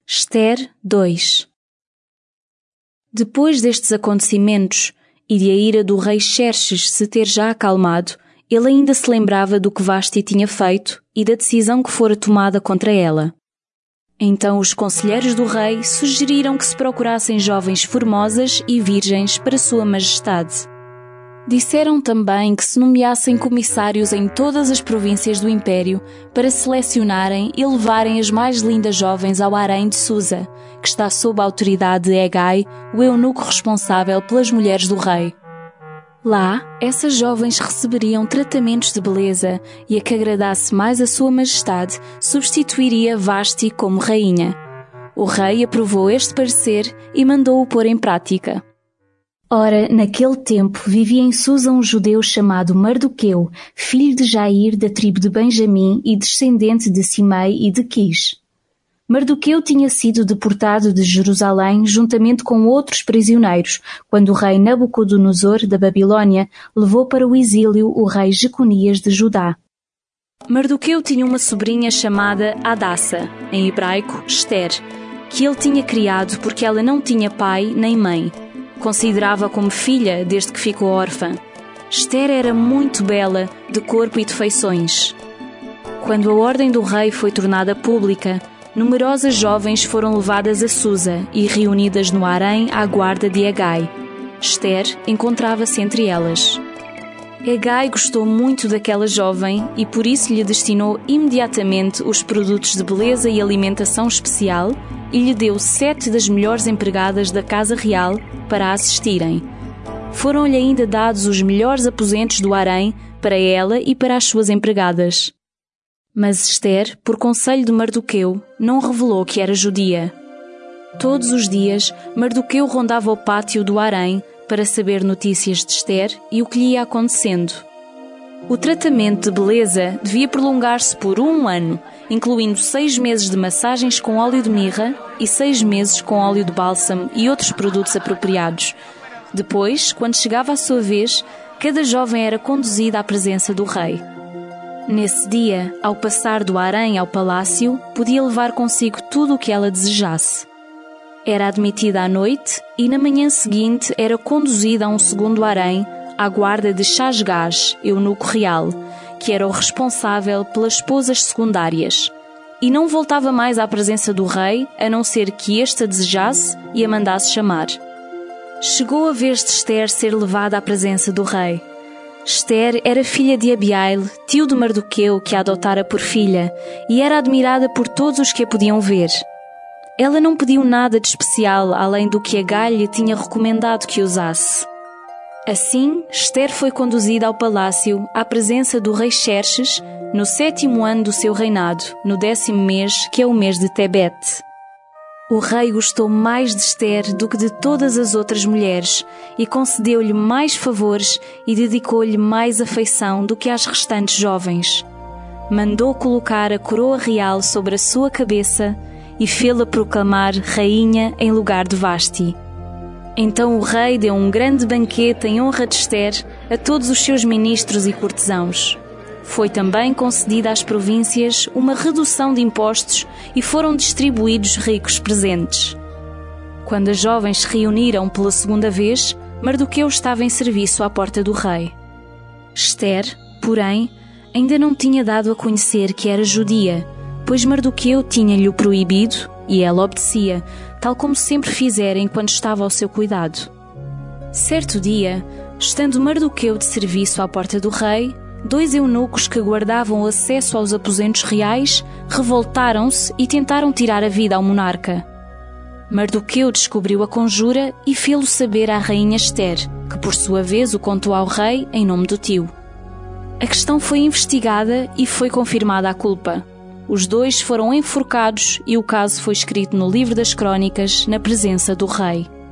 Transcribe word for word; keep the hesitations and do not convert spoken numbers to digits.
Ester dois. Depois destes acontecimentos, e de a ira do rei Xerxes se ter já acalmado, ele ainda se lembrava do que Vasti tinha feito e da decisão que fora tomada contra ela. Então os conselheiros do rei sugeriram que se procurassem jovens formosas e virgens para sua majestade. Disseram também que se nomeassem comissários em todas as províncias do império para selecionarem e levarem as mais lindas jovens ao harém de Susa, que está sob a autoridade de Hegai, o eunuco responsável pelas mulheres do rei. Lá, essas jovens receberiam tratamentos de beleza e a que agradasse mais a sua majestade substituiria Vasti como rainha. O rei aprovou este parecer e mandou-o pôr em prática. Ora, naquele tempo vivia em Susa um judeu chamado Mardoqueu, filho de Jair da tribo de Benjamim e descendente de Simei e de Quis. Mardoqueu tinha sido deportado de Jerusalém juntamente com outros prisioneiros, quando o rei Nabucodonosor da Babilônia levou para o exílio o rei Jeconias de Judá. Mardoqueu tinha uma sobrinha chamada Hadassa, em hebraico Ester, que ele tinha criado porque ela não tinha pai nem mãe. Considerava como filha desde que ficou órfã. Ester era muito bela, de corpo e de feições. Quando a ordem do rei foi tornada pública, numerosas jovens foram levadas a Susa e reunidas no harém à guarda de Hegai. Ester encontrava-se entre elas. Hegai gostou muito daquela jovem e por isso lhe destinou imediatamente os produtos de beleza e alimentação especial e lhe deu sete das melhores empregadas da casa real para a assistirem. Foram-lhe ainda dados os melhores aposentos do harém para ela e para as suas empregadas. Mas Ester, por conselho de Mardoqueu, não revelou que era judia. Todos os dias, Mardoqueu rondava o pátio do harém para saber notícias de Ester e o que lhe ia acontecendo. O tratamento de beleza devia prolongar-se por um ano, incluindo seis meses de massagens com óleo de mirra e seis meses com óleo de bálsamo e outros produtos apropriados. Depois, quando chegava a sua vez, cada jovem era conduzida à presença do rei. Nesse dia, ao passar do harém ao palácio, podia levar consigo tudo o que ela desejasse. Era admitida à noite e na manhã seguinte era conduzida a um segundo harém, à guarda de Shashgaz, eunuco real, que era o responsável pelas esposas secundárias, e não voltava mais à presença do rei, a não ser que este a desejasse e a mandasse chamar. Chegou a vez de Ester ser levada à presença do rei. Ester era filha de Abiail, tio de Mardoqueu, que a adotara por filha, e era admirada por todos os que a podiam ver. Ela não pediu nada de especial, além do que Hegai lhe tinha recomendado que usasse. Assim, Ester foi conduzida ao palácio, à presença do rei Xerxes, no sétimo ano do seu reinado, no décimo mês, que é o mês de Tebete. O rei gostou mais de Ester do que de todas as outras mulheres, e concedeu-lhe mais favores e dedicou-lhe mais afeição do que às restantes jovens. Mandou colocar a coroa real sobre a sua cabeça e fê-la proclamar rainha em lugar de Vasti. Então o rei deu um grande banquete em honra de Ester a todos os seus ministros e cortesãos. Foi também concedida às províncias uma redução de impostos e foram distribuídos ricos presentes. Quando as jovens se reuniram pela segunda vez, Mardoqueu estava em serviço à porta do rei. Ester, porém, ainda não tinha dado a conhecer que era judia, pois Mardoqueu tinha-lhe o proibido e ela obedecia, tal como sempre fizera enquanto estava ao seu cuidado. Certo dia, estando Mardoqueu de serviço à porta do rei, dois eunucos que guardavam o acesso aos aposentos reais revoltaram-se e tentaram tirar a vida ao monarca. Mardoqueu descobriu a conjura e fê-lo saber à rainha Ester, que por sua vez o contou ao rei em nome do tio. A questão foi investigada e foi confirmada a culpa. Os dois foram enforcados e o caso foi escrito no livro das Crônicas, na presença do rei.